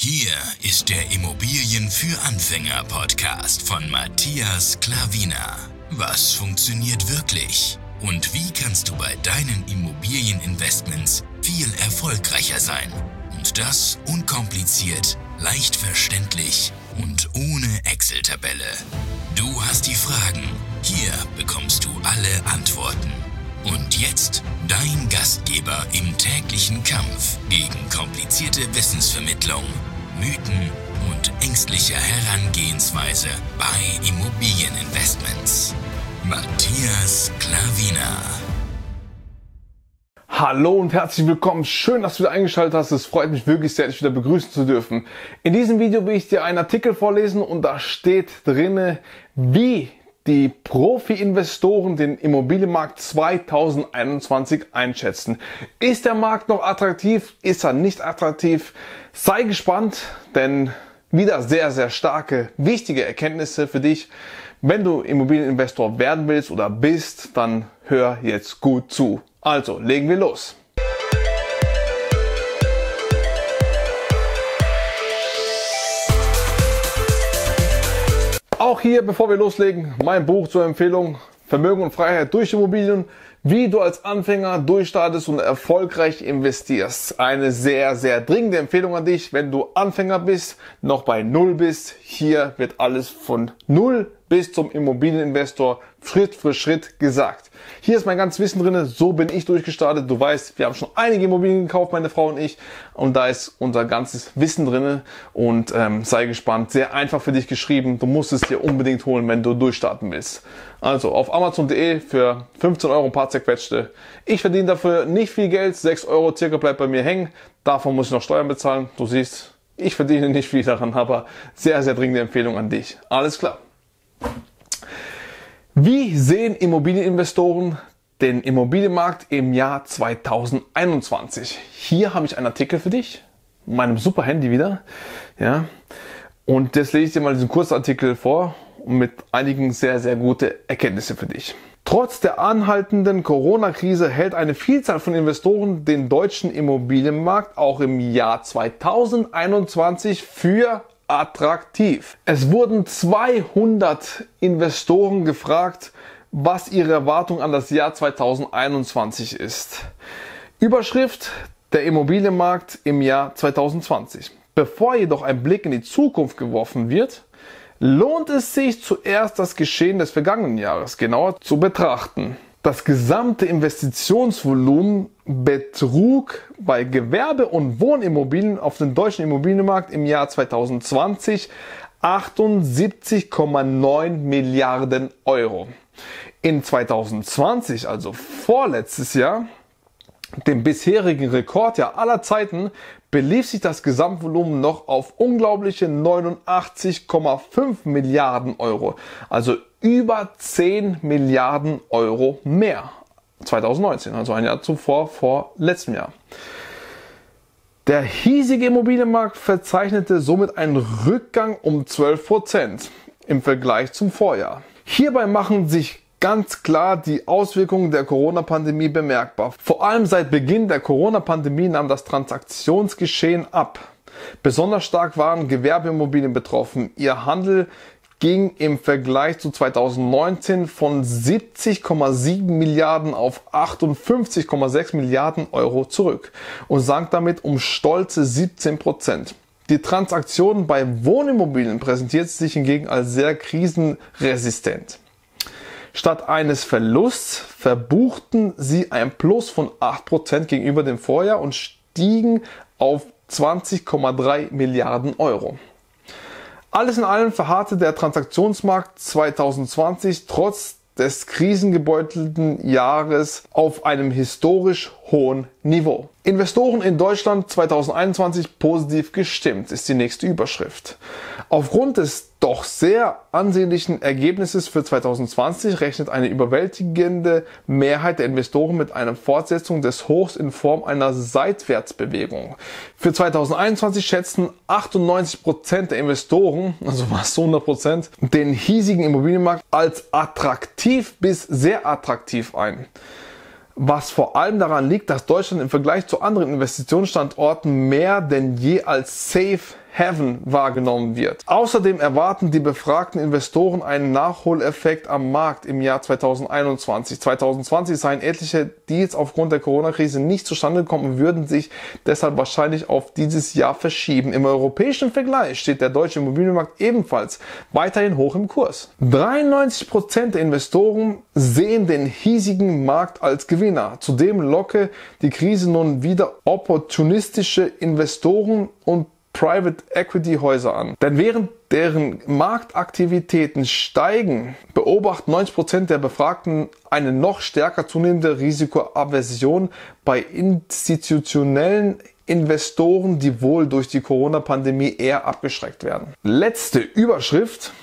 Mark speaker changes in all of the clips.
Speaker 1: Hier ist der Immobilien für Anfänger Podcast von Matthias Klavina. Was funktioniert wirklich? Und wie kannst du bei deinen Immobilieninvestments viel erfolgreicher sein? Und das unkompliziert, leicht verständlich und ohne Excel-Tabelle. Du hast die Fragen, hier bekommst du alle Antworten. Und jetzt dein Gastgeber im täglichen Kampf gegen komplizierte Wissensvermittlung, Mythen und ängstliche Herangehensweise bei Immobilieninvestments. Matthias Klavina.
Speaker 2: Hallo und herzlich willkommen. Schön, dass du wieder eingeschaltet hast. Es freut mich wirklich sehr, dich wieder begrüßen zu dürfen. In diesem Video will ich dir einen Artikel vorlesen und da steht drinne, wie die Profi-Investoren den Immobilienmarkt 2021 einschätzen. Ist der Markt noch attraktiv? Ist er nicht attraktiv? Sei gespannt, denn wieder sehr, sehr starke, wichtige Erkenntnisse für dich. Wenn du Immobilieninvestor werden willst oder bist, dann hör jetzt gut zu. Also, legen wir los. Auch hier, bevor wir loslegen, mein Buch zur Empfehlung Vermögen und Freiheit durch Immobilien, wie du als Anfänger durchstartest und erfolgreich investierst. Eine sehr, sehr dringende Empfehlung an dich, wenn du Anfänger bist, noch bei Null bist. Hier wird alles von Null bis zum Immobilieninvestor Schritt für Schritt gesagt. Hier ist mein ganzes Wissen drin, so bin ich durchgestartet. Du weißt, wir haben schon einige Immobilien gekauft, meine Frau und ich. Und da ist unser ganzes Wissen drin. Und sei gespannt, sehr einfach für dich geschrieben. Du musst es dir unbedingt holen, wenn du durchstarten willst. Also auf Amazon.de für 15 Euro ein paar zerquetschte. Ich verdiene dafür nicht viel Geld, 6 Euro circa bleibt bei mir hängen. Davon muss ich noch Steuern bezahlen. Du siehst, ich verdiene nicht viel daran, aber sehr, sehr dringende Empfehlung an dich. Alles klar. Wie sehen Immobilieninvestoren den Immobilienmarkt im Jahr 2021? Hier habe ich einen Artikel für dich, meinem super Handy wieder, ja. Und jetzt lese ich dir mal diesen Kurzartikel vor mit einigen sehr, sehr gute Erkenntnisse für dich. Trotz der anhaltenden Corona-Krise hält eine Vielzahl von Investoren den deutschen Immobilienmarkt auch im Jahr 2021 für attraktiv. Es wurden 200 Investoren gefragt, was ihre Erwartung an das Jahr 2021 ist. Überschrift: Der Immobilienmarkt im Jahr 2020. Bevor jedoch ein Blick in die Zukunft geworfen wird, lohnt es sich zuerst das Geschehen des vergangenen Jahres genauer zu betrachten. Das gesamte Investitionsvolumen betrug bei Gewerbe- und Wohnimmobilien auf dem deutschen Immobilienmarkt im Jahr 2020 78,9 Milliarden Euro. In 2020, also vorletztes Jahr, dem bisherigen Rekordjahr aller Zeiten, belief sich das Gesamtvolumen noch auf unglaubliche 89,5 Milliarden Euro. Also über 10 Milliarden Euro mehr. 2019, also ein Jahr zuvor, vor letztem Jahr. Der hiesige Immobilienmarkt verzeichnete somit einen Rückgang um 12% im Vergleich zum Vorjahr. Hierbei machen sich ganz klar die Auswirkungen der Corona-Pandemie bemerkbar. Vor allem seit Beginn der Corona-Pandemie nahm das Transaktionsgeschehen ab. Besonders stark waren Gewerbeimmobilien betroffen. Ihr Handel ging im Vergleich zu 2019 von 70,7 Milliarden auf 58,6 Milliarden Euro zurück und sank damit um stolze 17%. Die Transaktionen bei Wohnimmobilien präsentierten sich hingegen als sehr krisenresistent. Statt eines Verlusts verbuchten sie ein Plus von 8% gegenüber dem Vorjahr und stiegen auf 20,3 Milliarden Euro. Alles in allem verharrte der Transaktionsmarkt 2020 trotz des krisengebeutelten Jahres auf einem historisch hohen Niveau. Investoren in Deutschland 2021 positiv gestimmt, ist die nächste Überschrift. Aufgrund des doch sehr ansehnlichen Ergebnisses für 2020 rechnet eine überwältigende Mehrheit der Investoren mit einer Fortsetzung des Hochs in Form einer Seitwärtsbewegung. Für 2021 schätzen 98% der Investoren, also fast 100%, den hiesigen Immobilienmarkt als attraktiv bis sehr attraktiv ein. Was vor allem daran liegt, dass Deutschland im Vergleich zu anderen Investitionsstandorten mehr denn je als Safe Haven wahrgenommen wird. Außerdem erwarten die befragten Investoren einen Nachholeffekt am Markt im Jahr 2021. 2020 seien etliche Deals aufgrund der Corona-Krise nicht zustande gekommen und würden sich deshalb wahrscheinlich auf dieses Jahr verschieben. Im europäischen Vergleich steht der deutsche Immobilienmarkt ebenfalls weiterhin hoch im Kurs. 93% der Investoren sehen den hiesigen Markt als Gewinner. Zudem locke die Krise nun wieder opportunistische Investoren und Private Equity Häuser an. Denn während deren Marktaktivitäten steigen, beobachten 90% der Befragten eine noch stärker zunehmende Risikoaversion bei institutionellen Investoren, die wohl durch die Corona-Pandemie eher abgeschreckt werden. Letzte Überschrift: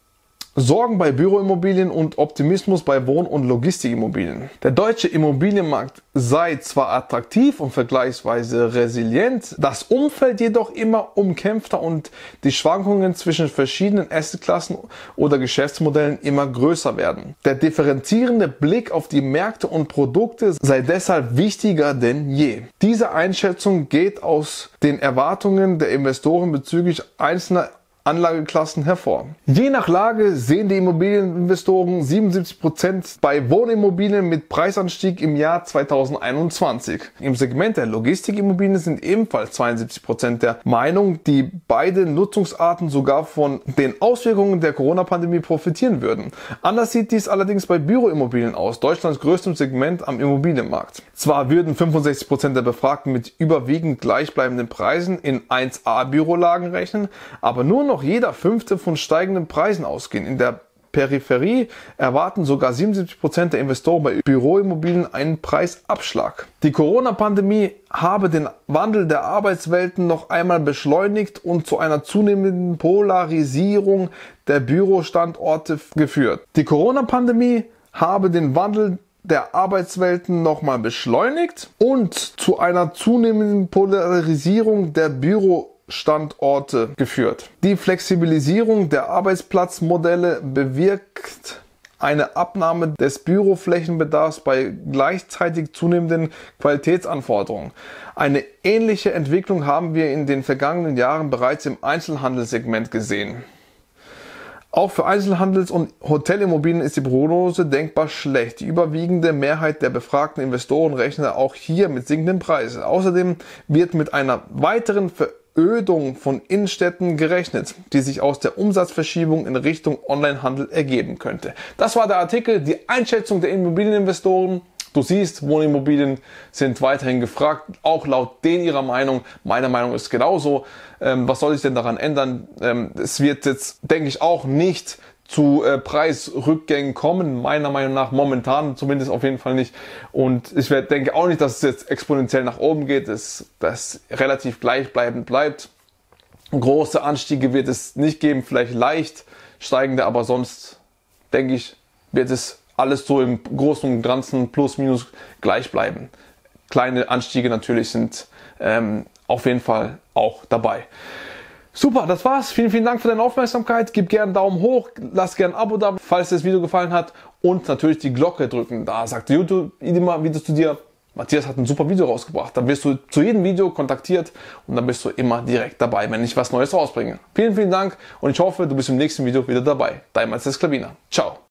Speaker 2: Sorgen bei Büroimmobilien und Optimismus bei Wohn- und Logistikimmobilien. Der deutsche Immobilienmarkt sei zwar attraktiv und vergleichsweise resilient, das Umfeld jedoch immer umkämpfter und die Schwankungen zwischen verschiedenen Assetklassen oder Geschäftsmodellen immer größer werden. Der differenzierende Blick auf die Märkte und Produkte sei deshalb wichtiger denn je. Diese Einschätzung geht aus den Erwartungen der Investoren bezüglich einzelner Anlageklassen hervor. Je nach Lage sehen die Immobilieninvestoren 77% bei Wohnimmobilien mit Preisanstieg im Jahr 2021. Im Segment der Logistikimmobilien sind ebenfalls 72% der Meinung, die beide Nutzungsarten sogar von den Auswirkungen der Corona-Pandemie profitieren würden. Anders sieht dies allerdings bei Büroimmobilien aus, Deutschlands größtem Segment am Immobilienmarkt. Zwar würden 65% der Befragten mit überwiegend gleichbleibenden Preisen in 1A-Bürolagen rechnen, aber nur noch jeder Fünfte von steigenden Preisen ausgehen. In der Peripherie erwarten sogar 77% der Investoren bei Büroimmobilien einen Preisabschlag. Die Corona-Pandemie habe den Wandel der Arbeitswelten noch einmal beschleunigt und zu einer zunehmenden Polarisierung der Bürostandorte geführt. Die Corona-Pandemie habe den Wandel der Arbeitswelten nochmal beschleunigt und zu einer zunehmenden Polarisierung der Bürostandorte geführt. Die Flexibilisierung der Arbeitsplatzmodelle bewirkt eine Abnahme des Büroflächenbedarfs bei gleichzeitig zunehmenden Qualitätsanforderungen. Eine ähnliche Entwicklung haben wir in den vergangenen Jahren bereits im Einzelhandelssegment gesehen. Auch für Einzelhandels- und Hotelimmobilien ist die Prognose denkbar schlecht. Die überwiegende Mehrheit der befragten Investoren rechnet auch hier mit sinkenden Preisen. Außerdem wird mit einer weiteren Verödung von Innenstädten gerechnet, die sich aus der Umsatzverschiebung in Richtung Onlinehandel ergeben könnte. Das war der Artikel, die Einschätzung der Immobilieninvestoren. Du siehst, Wohnimmobilien sind weiterhin gefragt, auch laut denen ihrer Meinung. Meine Meinung ist genauso. Was soll sich denn daran ändern? Es wird jetzt, denke ich, auch nicht zu Preisrückgängen kommen, meiner Meinung nach momentan zumindest auf jeden Fall nicht. Und ich denke auch nicht, dass es jetzt exponentiell nach oben geht, dass das relativ gleichbleibend bleibt. Große Anstiege wird es nicht geben, vielleicht leicht steigende, aber sonst denke ich, wird es alles so im Großen und Ganzen plus minus gleich bleiben. Kleine Anstiege natürlich sind auf jeden Fall auch dabei. Super, das war's. Vielen, vielen Dank für deine Aufmerksamkeit. Gib gerne einen Daumen hoch, lass gerne ein Abo da, falls dir das Video gefallen hat. Und natürlich die Glocke drücken. Da sagt YouTube immer wieder zu dir, Matthias hat ein super Video rausgebracht. Dann wirst du zu jedem Video kontaktiert und dann bist du immer direkt dabei, wenn ich was Neues rausbringe. Vielen, vielen Dank und ich hoffe, du bist im nächsten Video wieder dabei. Dein Matthias Klavina. Ciao.